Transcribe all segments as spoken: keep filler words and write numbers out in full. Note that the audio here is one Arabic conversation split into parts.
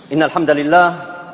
إن الحمد لله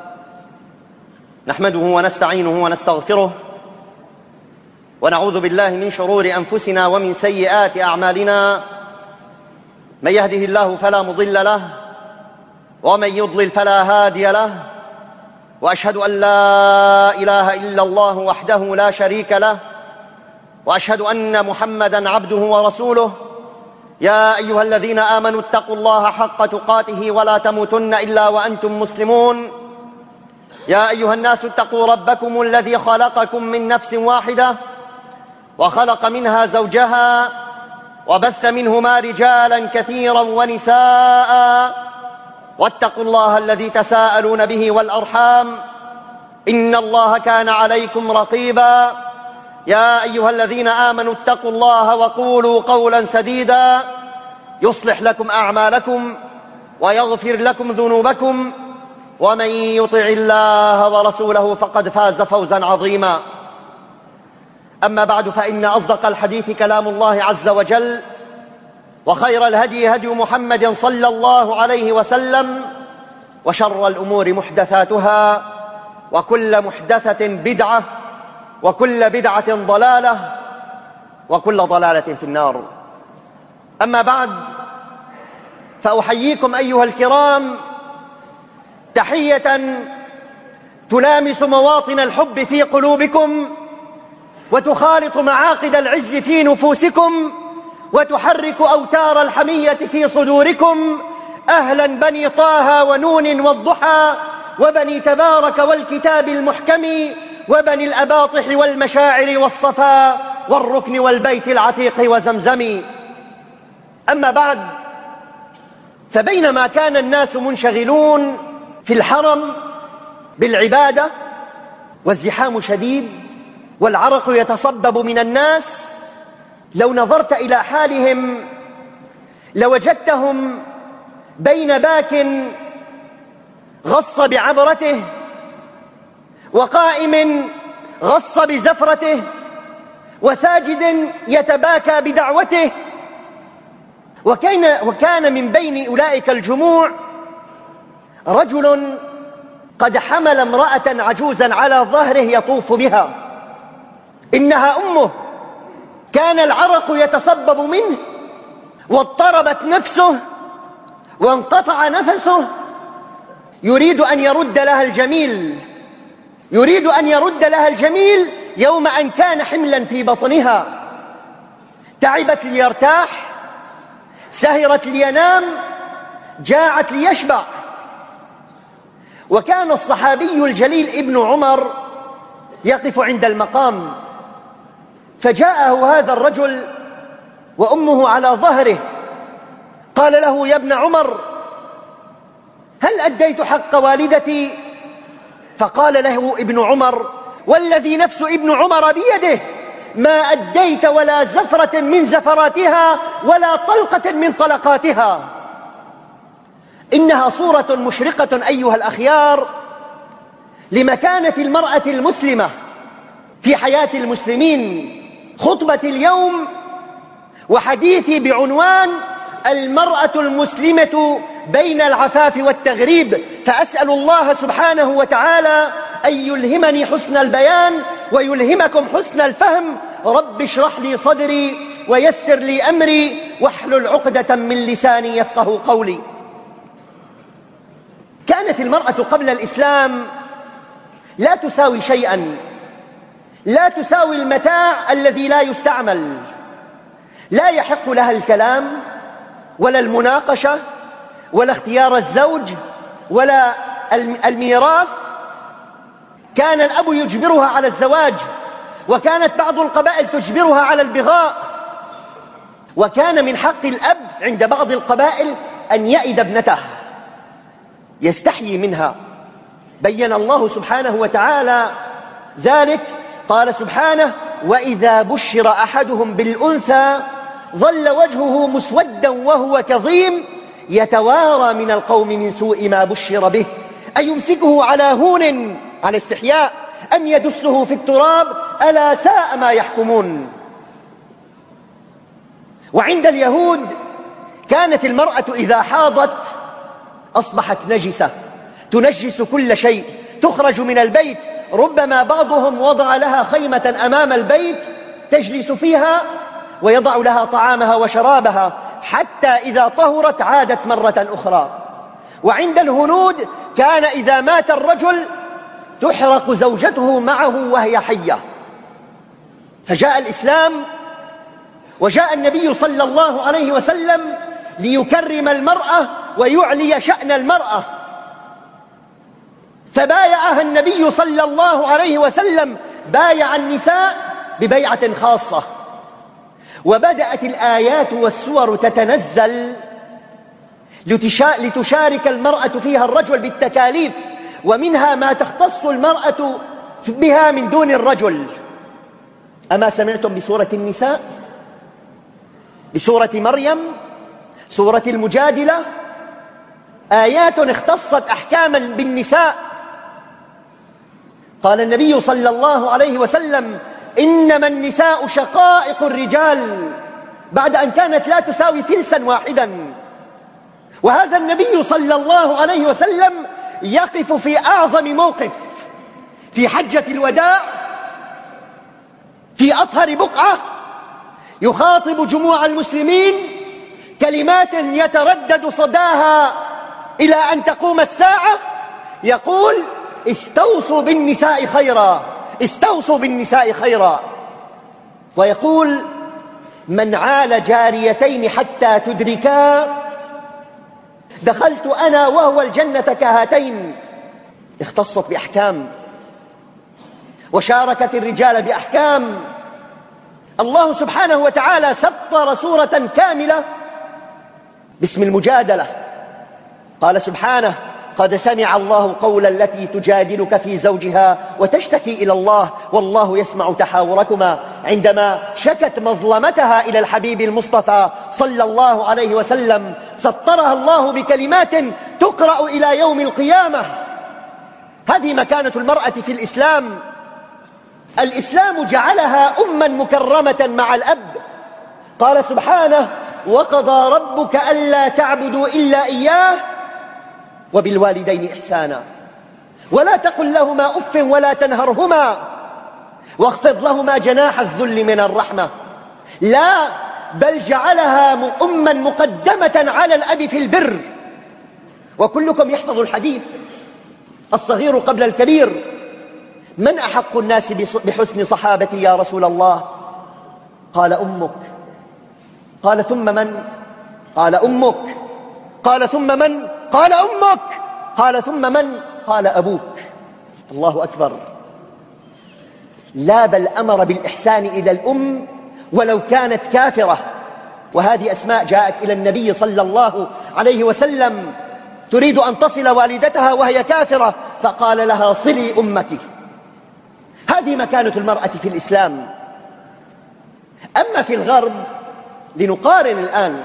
نحمده ونستعينه ونستغفره ونعوذ بالله من شرور أنفسنا ومن سيئات أعمالنا. من يهده الله فلا مضل له ومن يضلل فلا هادي له، وأشهد أن لا إله إلا الله وحده لا شريك له، وأشهد أن محمدًا عبده ورسوله. يا أيها الذين آمنوا اتقوا الله حق تقاته ولا تموتن إلا وأنتم مسلمون. يا أيها الناس اتقوا ربكم الذي خلقكم من نفس واحدة وخلق منها زوجها وبث منهما رجالا كثيرا ونساء، واتقوا الله الذي تساءلون به والأرحام إن الله كان عليكم رقيبا. يا أيها الذين آمنوا اتقوا الله وقولوا قولا سديدا يصلح لكم أعمالكم ويغفر لكم ذنوبكم، ومن يطع الله ورسوله فقد فاز فوزا عظيما. أما بعد، فإن أصدق الحديث كلام الله عز وجل، وخير الهدي هدي محمد صلى الله عليه وسلم، وشر الأمور محدثاتها، وكل محدثة بدعة، وكل بدعة ضلالة، وكل ضلالة في النار. أما بعد، فأحييكم أيها الكرام تحية تلامس مواطن الحب في قلوبكم، وتخالط معاقد العز في نفوسكم، وتحرك أوتار الحمية في صدوركم. أهلا بني طه ونون والضحى، وبني تبارك والكتاب المحكم، وبني الأباطح والمشاعر والصفا، والركن والبيت العتيق وزمزم. أما بعد، فبينما كان الناس منشغلون في الحرم بالعبادة والزحام شديد والعرق يتصبب من الناس، لو نظرت إلى حالهم لوجدتهم بين باك غص بعبرته، وقائم غص بزفرته، وساجد يتباكى بدعوته. وكان, وكان من بين أولئك الجموع رجل قد حمل امرأة عجوزا على ظهره يطوف بها، إنها أمه. كان العرق يتصبب منه، واضطربت نفسه، وانقطع نفسه، يريد أن يرد لها الجميل، يريد أن يرد لها الجميل يوم أن كان حملا في بطنها. تعبت ليرتاح، سهرت لينام، جاعت ليشبع. وكان الصحابي الجليل ابن عمر يقف عند المقام، فجاءه هذا الرجل وأمه على ظهره، قال له: يا ابن عمر، هل أديت حق والدتي؟ فقال له ابن عمر: والذي نفس ابن عمر بيده ما أديت ولا زفرة من زفراتها ولا طلقة من طلقاتها. إنها صورة مشرقة أيها الأخيار لمكانة المرأة المسلمة في حياة المسلمين. خطبة اليوم وحديثي بعنوان المرأة المسلمة بين العفاف والتغريب، فأسأل الله سبحانه وتعالى أن يلهمني حسن البيان ويلهمكم حسن الفهم. رب اشرح لي صدري ويسر لي أمري واحلل عقدة من لساني يفقه قولي. كانت المرأة قبل الإسلام لا تساوي شيئا، لا تساوي المتاع الذي لا يستعمل، لا يحق لها الكلام ولا المناقشة ولا اختيار الزوج ولا الميراث. كان الأب يجبرها على الزواج، وكانت بعض القبائل تجبرها على البغاء، وكان من حق الأب عند بعض القبائل أن يئد ابنته، يستحيي منها. بين الله سبحانه وتعالى ذلك، قال سبحانه: وإذا بشر أحدهم بالأنثى ظل وجهه مسودا وهو كظيم يتوارى من القوم من سوء ما بشر به أيمسكه على هون على استحياء أم يدسه في التراب ألا ساء ما يحكمون. وعند اليهود كانت المرأة إذا حاضت أصبحت نجسة، تنجس كل شيء، تخرج من البيت، ربما بعضهم وضع لها خيمة أمام البيت تجلس فيها ويضع لها طعامها وشرابها حتى إذا طهرت عادت مرة أخرى. وعند الهنود كان إذا مات الرجل تحرق زوجته معه وهي حية. فجاء الإسلام وجاء النبي صلى الله عليه وسلم ليكرم المرأة ويعلي شأن المرأة، فبايعها النبي صلى الله عليه وسلم، بايع النساء ببيعة خاصة، وبدأت الآيات والسور تتنزل لتشارك المرأة فيها الرجل بالتكاليف، ومنها ما تختص المرأة بها من دون الرجل. أما سمعتم بسورة النساء، بسورة مريم، سورة المجادلة، آيات اختصت أحكاما بالنساء. قال النبي صلى الله عليه وسلم: إنما النساء شقائق الرجال، بعد أن كانت لا تساوي فلسا واحدا. وهذا النبي صلى الله عليه وسلم يقف في أعظم موقف في حجة الوداع، في أطهر بقعة، يخاطب جموع المسلمين كلمات يتردد صداها إلى أن تقوم الساعة، يقول: استوصوا بالنساء خيرا، استوصوا بالنساء خيرا. ويقول: من عال جاريتين حتى تدركا دخلت أنا وهو الجنة كهاتين. اختصت بأحكام وشاركت الرجال بأحكام. الله سبحانه وتعالى سطر سورة كاملة باسم المجادلة. قال سبحانه: قد سمع الله قول التي تجادلك في زوجها وتشتكي إلى الله والله يسمع تحاوركما. عندما شكت مظلمتها إلى الحبيب المصطفى صلى الله عليه وسلم سطرها الله بكلمات تقرأ إلى يوم القيامة. هذه مكانة المرأة في الإسلام. الإسلام جعلها أما مكرمة مع الأب. قال سبحانه: وقضى ربك ألا تعبدوا إلا إياه وبالوالدين إحسانا ولا تقل لهما أف ولا تنهرهما واخفض لهما جناح الذل من الرحمة. لا، بل جعلها أما مقدمة على الأب في البر. وكلكم يحفظ الحديث: الصغير قبل الكبير. من أحق الناس بحسن صحابتي يا رسول الله؟ قال: أمك. قال: ثم من؟ قال: أمك. قال: ثم من؟ قال: أمك. قال: ثم من؟ قال: أبوك. الله أكبر. لا، بل أمر بالإحسان إلى الأم ولو كانت كافرة. وهذه أسماء جاءت إلى النبي صلى الله عليه وسلم تريد أن تصل والدتها وهي كافرة، فقال لها: صلي أمك. هذه مكانة المرأة في الإسلام. أما في الغرب، لنقارن الآن،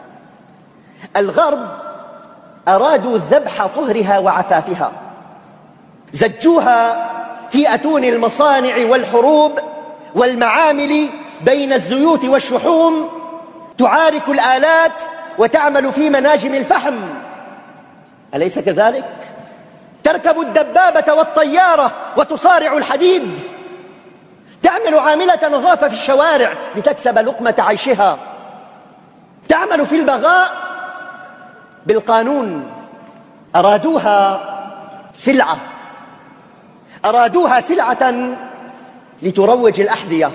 الغرب أرادوا ذبح طهرها وعفافها، زجوها في أتون المصانع والحروب والمعامل بين الزيوت والشحوم، تعارك الآلات وتعمل في مناجم الفحم. أليس كذلك؟ تركب الدبابة والطيارة وتصارع الحديد، تعمل عاملة نظافة في الشوارع لتكسب لقمة عيشها، تعمل في البغاء بالقانون. أرادوها سلعة، أرادوها سلعة لتروج الأحذية،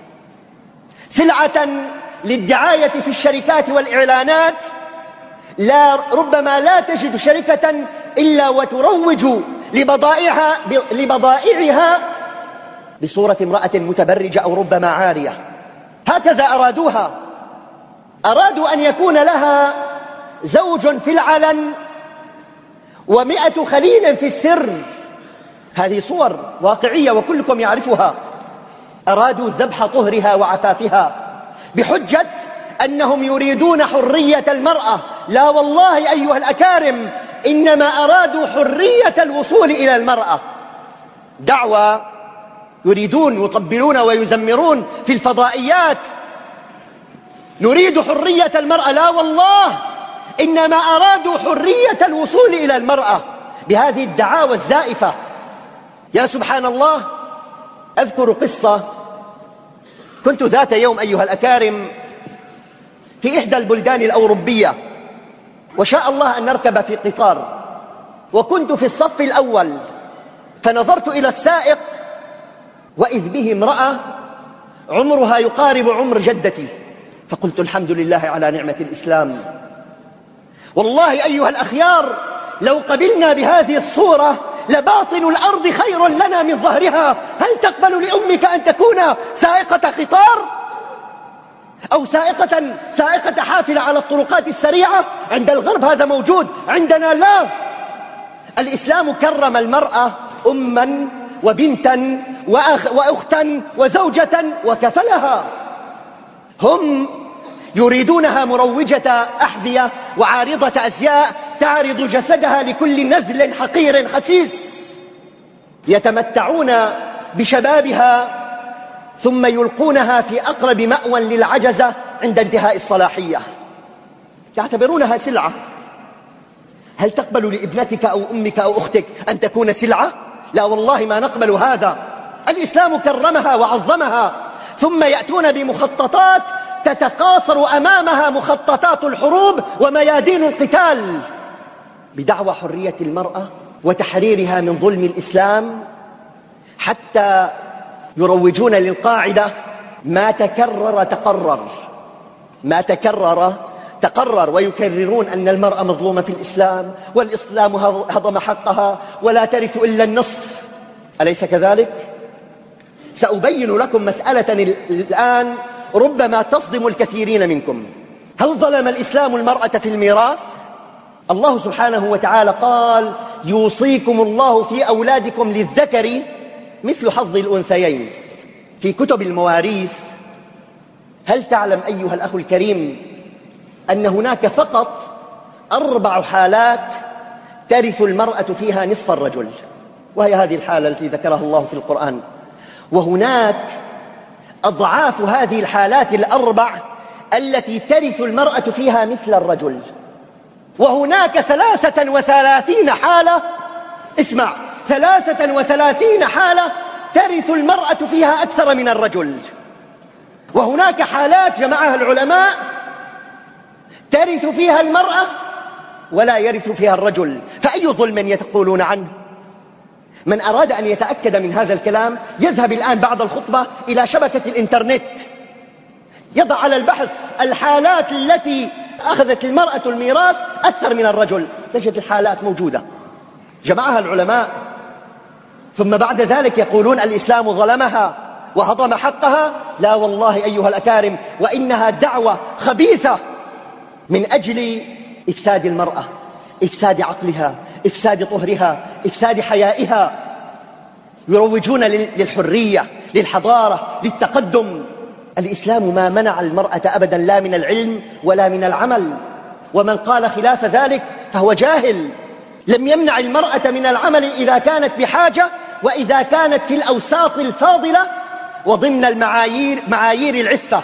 سلعة للدعاية في الشركات والإعلانات. لا، ربما لا تجد شركة إلا وتروج لبضائعها, لبضائعها بصورة امرأة متبرجة أو ربما عارية. هكذا أرادوها. أرادوا أن يكون لها زوج في العلن ومئة خليل في السر. هذه صور واقعية وكلكم يعرفها. أرادوا ذبح طهرها وعفافها بحجة أنهم يريدون حرية المرأة. لا والله أيها الأكارم، إنما أرادوا حرية الوصول إلى المرأة. دعوة يريدون يطبلون ويزمرون في الفضائيات: نريد حرية المرأة. لا والله، إنما أرادوا حرية الوصول إلى المرأة بهذه الدعاوى الزائفة. يا سبحان الله، أذكر قصة. كنت ذات يوم أيها الأكارم في إحدى البلدان الأوروبية، وشاء الله أن نركب في قطار، وكنت في الصف الأول، فنظرت إلى السائق وإذ به امرأة عمرها يقارب عمر جدتي، فقلت الحمد لله على نعمة الإسلام. والله أيها الأخيار، لو قبلنا بهذه الصورة لباطن الأرض خير لنا من ظهرها. هل تقبل لأمك أن تكون سائقة قطار أو سائقة, سائقة حافلة على الطرقات السريعة؟ عند الغرب هذا موجود، عندنا لا. الإسلام كرم المرأة أما وبنتا وأخ وأختا وزوجة وكفلها. هم يريدونها مروجة أحذية وعارضة أزياء تعرض جسدها لكل نذل حقير خسيس، يتمتعون بشبابها ثم يلقونها في أقرب مأوى للعجزة عند انتهاء الصلاحية، يعتبرونها سلعة. هل تقبل لابنتك أو أمك أو أختك أن تكون سلعة؟ لا والله ما نقبل هذا. الإسلام كرمها وعظمها، ثم يأتون بمخططات تتقاصر أمامها مخططات الحروب وميادين القتال بدعوى حرية المرأة وتحريرها من ظلم الإسلام، حتى يروجون للقاعدة ما تكرر تقرر، ما تكرر تقرر، ويكررون أن المرأة مظلومة في الإسلام، والإسلام هضم حقها ولا ترث إلا النصف. أليس كذلك؟ سأبين لكم مسألة الآن ربما تصدم الكثيرين منكم. هل ظلم الإسلام المرأة في الميراث؟ الله سبحانه وتعالى قال: يوصيكم الله في أولادكم للذكر مثل حظ الأنثيين في كتب المواريث. هل تعلم أيها الأخ الكريم أن هناك فقط أربع حالات ترث المرأة فيها نصف الرجل، وهي هذه الحالة التي ذكرها الله في القرآن، وهناك أضعاف هذه الحالات الأربع التي ترث المرأة فيها مثل الرجل، وهناك ثلاثة وثلاثين حالة، اسمع، ثلاثة وثلاثين حالة ترث المرأة فيها أكثر من الرجل، وهناك حالات جمعها العلماء ترث فيها المرأة ولا يرث فيها الرجل. فأي ظلم يقولون عنه؟ من أراد أن يتأكد من هذا الكلام يذهب الآن بعد الخطبة إلى شبكة الإنترنت، يضع على البحث الحالات التي أخذت المرأة الميراث أكثر من الرجل، تجد الحالات موجودة جمعها العلماء. ثم بعد ذلك يقولون الإسلام ظلمها وهضم حقها. لا والله أيها الأكارم، وإنها دعوة خبيثة من أجل إفساد المرأة، إفساد عقلها، إفساد طهرها، إفساد حيائها. يروجون للحرية، للحضارة، للتقدم. الإسلام ما منع المرأة أبدا، لا من العلم ولا من العمل، ومن قال خلاف ذلك فهو جاهل. لم يمنع المرأة من العمل إذا كانت بحاجة، وإذا كانت في الأوساط الفاضلة وضمن المعايير معايير العفة،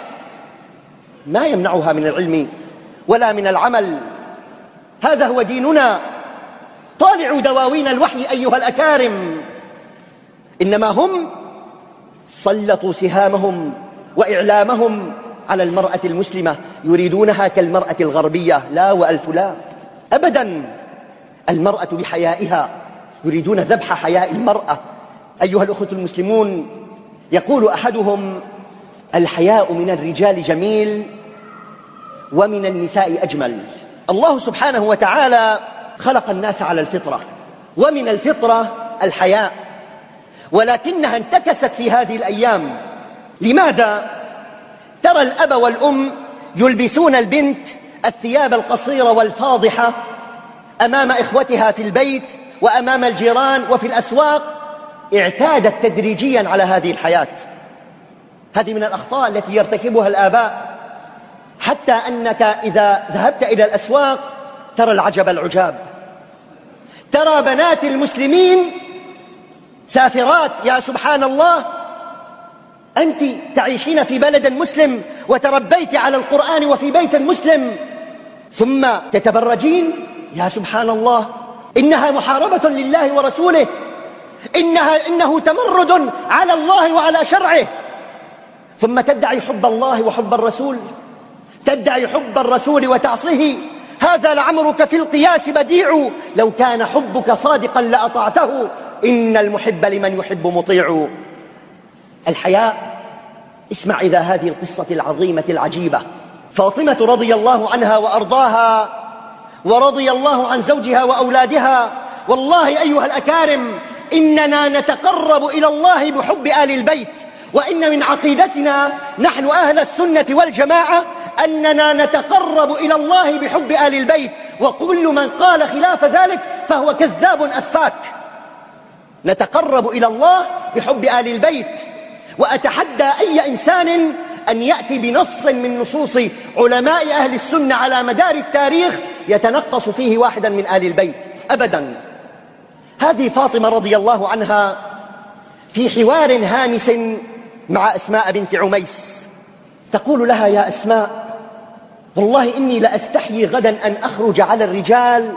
ما يمنعها من العلم ولا من العمل. هذا هو ديننا. طالعوا دواوين الوحي أيها الأكارم، إنما هم سلطوا سهامهم وإعلامهم على المرأة المسلمة، يريدونها كالمرأة الغربية. لا وألف لا أبدا. المرأة بحيائها، يريدون ذبح حياء المرأة. أيها الأخوة المسلمون، يقول أحدهم: الحياء من الرجال جميل ومن النساء أجمل. الله سبحانه وتعالى خلق الناس على الفطرة، ومن الفطرة الحياء، ولكنها انتكست في هذه الأيام. لماذا؟ ترى الأب والأم يلبسون البنت الثياب القصيرة والفاضحة أمام إخوتها في البيت وأمام الجيران وفي الأسواق. اعتادت تدريجيا على هذه الحياة. هذه من الأخطاء التي يرتكبها الآباء، حتى أنك إذا ذهبت إلى الأسواق ترى العجب العجاب، ترى بنات المسلمين سافرات. يا سبحان الله، أنت تعيشين في بلد مسلم وتربيت على القرآن وفي بيت مسلم، ثم تتبرجين. يا سبحان الله، إنها محاربة لله ورسوله، إنها إنه تمرد على الله وعلى شرعه. ثم تدعي حب الله وحب الرسول، تدعي حب الرسول وتعصيه. هذا لعمرك في القياس بديع، لو كان حبك صادقا لأطعته، إن المحب لمن يحب مطيع. الحياء. اسمع إلى هذه القصة العظيمة العجيبة. فاطمة رضي الله عنها وأرضاها، ورضي الله عن زوجها وأولادها. والله أيها الأكارم، إننا نتقرب إلى الله بحب آل البيت، وإن من عقيدتنا نحن أهل السنة والجماعة أننا نتقرب إلى الله بحب آل البيت، وكل من قال خلاف ذلك فهو كذاب أفاك. نتقرب إلى الله بحب آل البيت، وأتحدى أي إنسان أن يأتي بنص من نصوص علماء أهل السنة على مدار التاريخ يتنقص فيه واحدا من آل البيت أبدا. هذه فاطمة رضي الله عنها في حوار هامس مع أسماء بنت عميس، تقول لها: يا أسماء، والله إني لأستحيي غدا أن أخرج على الرجال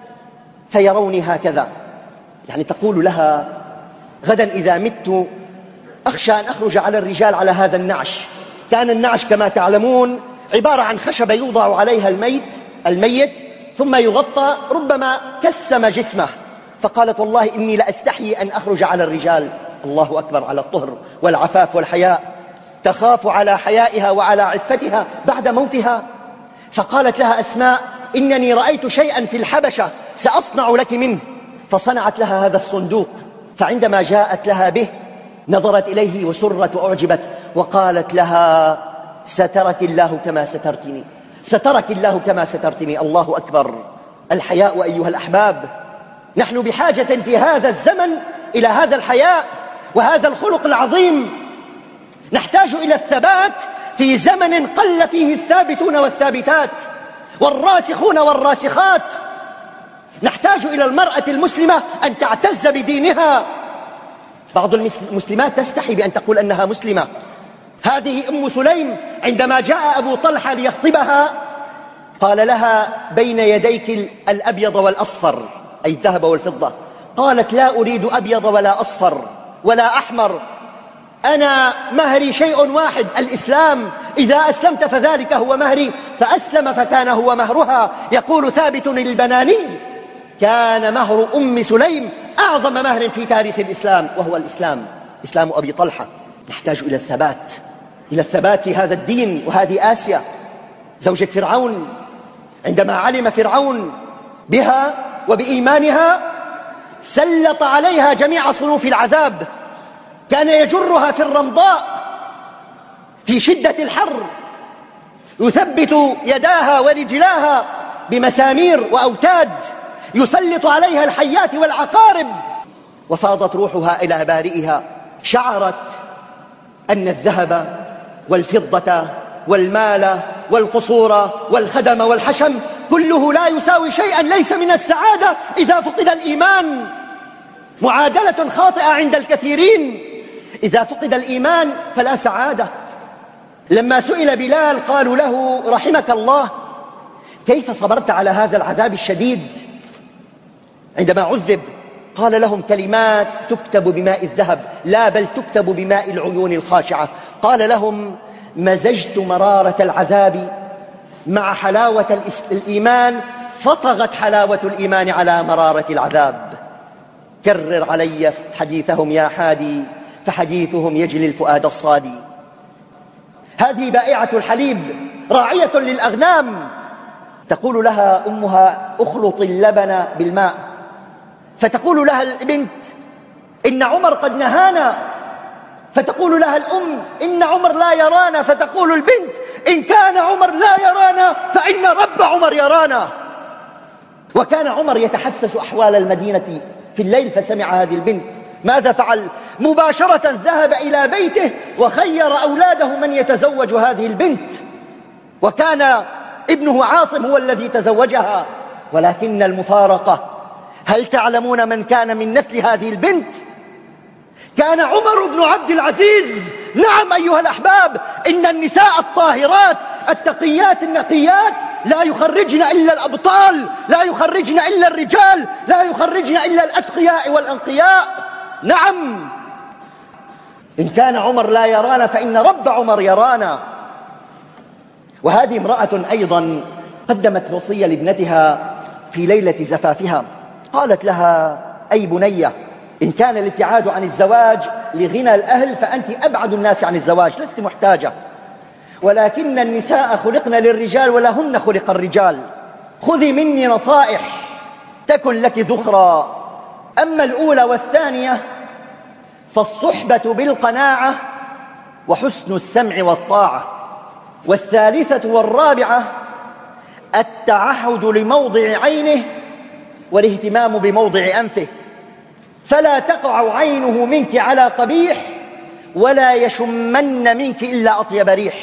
فيروني هكذا. يعني تقول لها: غدا إذا مت أخشى أن أخرج على الرجال على هذا النعش. كان النعش كما تعلمون عبارة عن خشبة يوضع عليها الميت الميت ثم يغطى، ربما كسم جسمه. فقالت: والله إني لأستحيي أن أخرج على الرجال. الله أكبر على الطهر والعفاف والحياء، تخاف على حيائها وعلى عفتها بعد موتها. فقالت لها أسماء: إنني رأيت شيئا في الحبشة سأصنع لك منه. فصنعت لها هذا الصندوق، فعندما جاءت لها به نظرت إليه وسرت وأعجبت، وقالت لها: سترك الله كما سترتني، سترك الله كما سترتني. الله أكبر. الحياء أيها الأحباب، نحن بحاجة في هذا الزمن إلى هذا الحياء وهذا الخلق العظيم. نحتاج إلى الثبات في زمن قل فيه الثابتون والثابتات والراسخون والراسخات. نحتاج إلى المرأة المسلمة أن تعتز بدينها. بعض المسلمات تستحي بأن تقول أنها مسلمة. هذه أم سليم عندما جاء أبو طلحة ليخطبها قال لها: بين يديك الأبيض والأصفر، أي الذهب والفضة. قالت: لا أريد أبيض ولا أصفر ولا أحمر، أنا مهري شيء واحد، الإسلام. إذا أسلمت فذلك هو مهري. فأسلم فكان هو مهرها. يقول ثابت البناني: كان مهر أم سليم أعظم مهر في تاريخ الإسلام، وهو الإسلام، إسلام أبي طلحة. نحتاج إلى الثبات، إلى الثبات في هذا الدين. وهذه آسيا زوجة فرعون، عندما علم فرعون بها وبإيمانها سلط عليها جميع صنوف العذاب. كان يجرها في الرمضاء في شدة الحر، يثبت يداها ورجلاها بمسامير وأوتاد، يسلط عليها الحيات والعقارب. وفاضت روحها إلى بارئها. شعرت أن الذهب والفضة والمال والقصور والخدم والحشم كله لا يساوي شيئا، ليس من السعادة إذا فقد الإيمان. معادلة خاطئة عند الكثيرين. إذا فقد الإيمان فلا سعادة. لما سئل بلال قالوا له: رحمك الله، كيف صبرت على هذا العذاب الشديد عندما عذب؟ قال لهم: كلمات تكتب بماء الذهب، لا بل تكتب بماء العيون الخاشعة. قال لهم: مزجت مرارة العذاب مع حلاوة الإيمان، فطغت حلاوة الإيمان على مرارة العذاب. كرر علي حديثهم يا حادي، فحديثهم يجلي الفؤاد الصادي. هذه بائعة الحليب راعية للأغنام، تقول لها أمها: اخلط اللبن بالماء. فتقول لها البنت: إن عمر قد نهانا. فتقول لها الأم: إن عمر لا يرانا. فتقول البنت: إن كان عمر لا يرانا فإن رب عمر يرانا. وكان عمر يتحسس أحوال المدينة في الليل، فسمع هذه البنت. ماذا فعل؟ مباشرة ذهب إلى بيته وخير أولاده من يتزوج هذه البنت، وكان ابنه عاصم هو الذي تزوجها. ولكن المفارقة، هل تعلمون من كان من نسل هذه البنت؟ كان عمر بن عبد العزيز نعم أيها الأحباب، إن النساء الطاهرات التقيات النقيات لا يخرجن إلا الأبطال، لا يخرجن إلا الرجال، لا يخرجن إلا الأتقياء والأنقياء. نعم، إن كان عمر لا يرانا فإن رب عمر يرانا. وهذه امرأة أيضا قدمت وصية لابنتها في ليلة زفافها، قالت لها: أي بنية، إن كان الابتعاد عن الزواج لغنى الأهل فأنت أبعد الناس عن الزواج، لست محتاجة، ولكن النساء خلقن للرجال ولهن خلق الرجال، خذي مني نصائح تكن لك ذخرا. أما الأولى والثانية فالصحبة بالقناعة وحسن السمع والطاعة، والثالثة والرابعة التعهد لموضع عينه والاهتمام بموضع أنفه، فلا تقع عينه منك على قبيح ولا يشمن منك إلا أطيب ريح.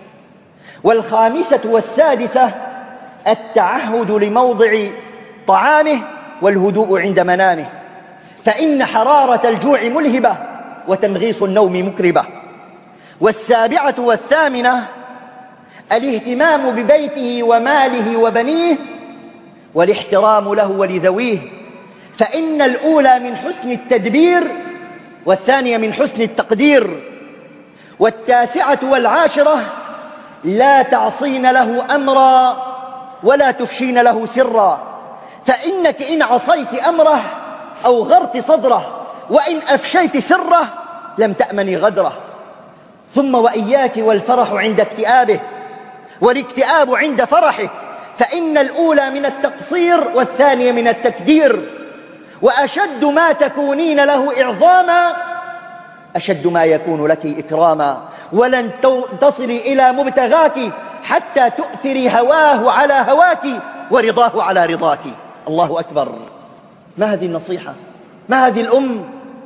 والخامسة والسادسة التعهد لموضع طعامه والهدوء عند منامه، فإن حرارة الجوع ملهبة وتنغيص النوم مكربة. والسابعة والثامنة الاهتمام ببيته وماله وبنيه والاحترام له ولذويه، فإن الأولى من حسن التدبير والثانية من حسن التقدير. والتاسعة والعاشرة لا تعصين له أمرا ولا تفشين له سرا، فإنك إن عصيت أمره أو غرت صدره وإن أفشيت سره لم تأمني غدره. ثم وإياك والفرح عند اكتئابه والاكتئاب عند فرحه، فإن الأولى من التقصير والثانية من التكدير. وأشد ما تكونين له إعظاما أشد ما يكون لك إكراما، ولن تصلي إلى مبتغاك حتى تؤثري هواه على هواك ورضاه على رضاك. الله أكبر، ما هذه النصيحة، ما هذه الأم.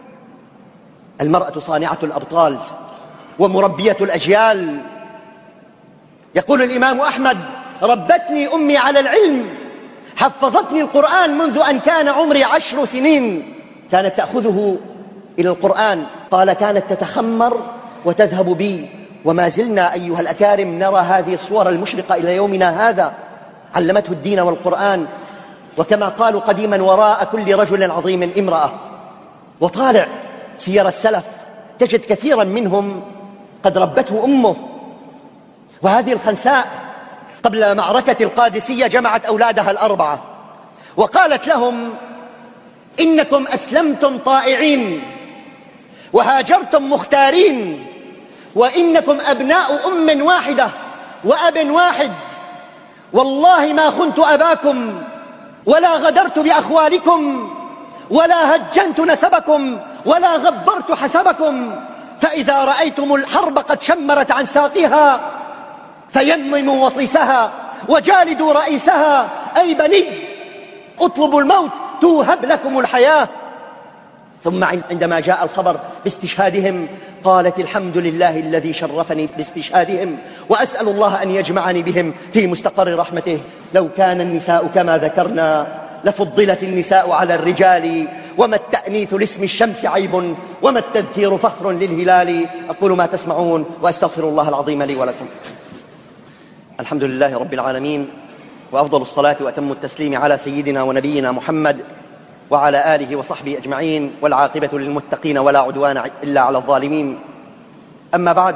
المرأة صانعة الأبطال ومربية الأجيال. يقول الإمام أحمد: ربتني أمي على العلم، حفظتني القرآن منذ أن كان عمري عشر سنين. كانت تأخذه إلى القرآن، قال: كانت تتخمر وتذهب بي، وما زلنا أيها الأكارم نرى هذه الصور المشرقة إلى يومنا هذا. علمته الدين والقرآن، وكما قالوا قديما: وراء كل رجل عظيم امرأة. وطالع سير السلف تجد كثيرا منهم قد ربته أمه. وهذه الخنساء قبل معركة القادسية جمعت أولادها الأربعة وقالت لهم: إنكم أسلمتم طائعين وهاجرتم مختارين، وإنكم أبناء أم واحدة وأب واحد، والله ما خنت أباكم ولا غدرت بأخوالكم ولا هجنت نسبكم ولا غبرت حسبكم، فإذا رأيتم الحرب قد شمرت عن ساقها فيمموا وطيسها وجالدوا رئيسها، أي بني اطلبوا الموت توهب لكم الحياة. ثم عندما جاء الخبر باستشهادهم قالت: الحمد لله الذي شرفني باستشهادهم، وأسأل الله أن يجمعني بهم في مستقر رحمته. لو كان النساء كما ذكرنا لفضلت النساء على الرجال، وما التأنيث لاسم الشمس عيب، وما التذكير فخر للهلال. أقول ما تسمعون وأستغفر الله العظيم لي ولكم. الحمد لله رب العالمين، وأفضل الصلاة وأتم التسليم على سيدنا ونبينا محمد وعلى آله وصحبه أجمعين، والعاقبة للمتقين ولا عدوان إلا على الظالمين. أما بعد،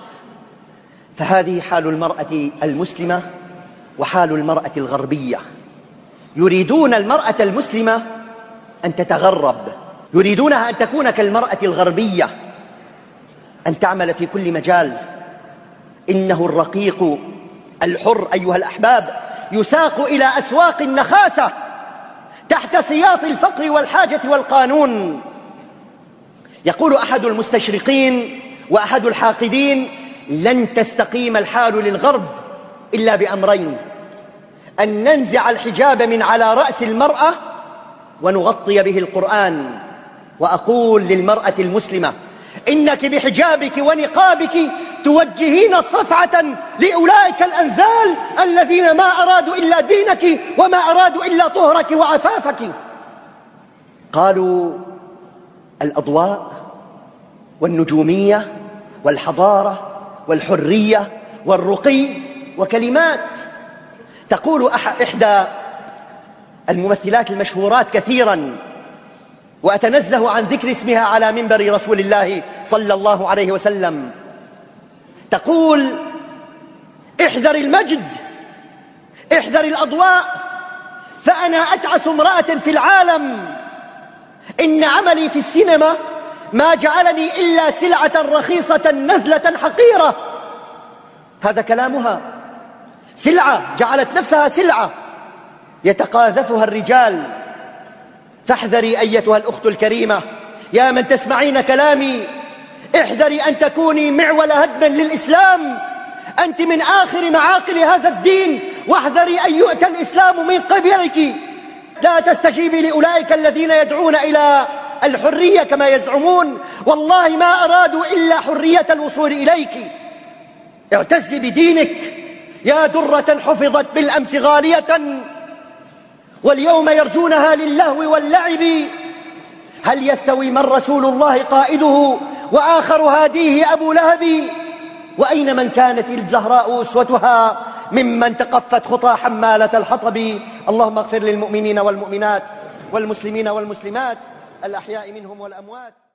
فهذه حال المرأة المسلمة وحال المرأة الغربية. يريدون المرأة المسلمة أن تتغرب، يريدونها أن تكون كالمرأة الغربية، أن تعمل في كل مجال. إنه الرقيق الحر أيها الأحباب يساق إلى أسواق النخاسة تحت سياط الفقر والحاجة والقانون. يقول أحد المستشرقين وأحد الحاقدين: لن تستقيم الحال للغرب إلا بأمرين: أن ننزع الحجاب من على رأس المرأة ونغطي به القرآن. وأقول للمرأة المسلمة: إنك بحجابك ونقابك توجهين صفعة لأولئك الأنذال الذين ما أرادوا إلا دينك وما أرادوا إلا طهرك وعفافك. قالوا: الأضواء والنجومية والحضارة والحرية والرقي وكلمات. تقول إحدى الممثلات المشهورات كثيرا، وأتنزه عن ذكر اسمها على منبر رسول الله صلى الله عليه وسلم، تقول: احذر المجد، احذر الأضواء، فأنا أتعس امرأة في العالم، إن عملي في السينما ما جعلني إلا سلعة رخيصة نزلة حقيرة. هذا كلامها، سلعة، جعلت نفسها سلعة يتقاذفها الرجال. فاحذري أيتها الأخت الكريمة يا من تسمعين كلامي، احذري أن تكوني معول هدم للإسلام، أنت من آخر معاقل هذا الدين، واحذري أن يؤتى الإسلام من قبلك. لا تستجيبي لأولئك الذين يدعون إلى الحرية كما يزعمون، والله ما أرادوا إلا حرية الوصول إليك. اعتزي بدينك يا درة حفظت بالأمس غالية، واليوم يرجونها للهو واللعب. هل يستوي من رسول الله قائده وآخر هاديه أبو لهب؟ وأين من كانت الزهراء أسوتها ممن تقفت خطى حمالة الحطب؟ اللهم اغفر للمؤمنين والمؤمنات والمسلمين والمسلمات الأحياء منهم والأموات.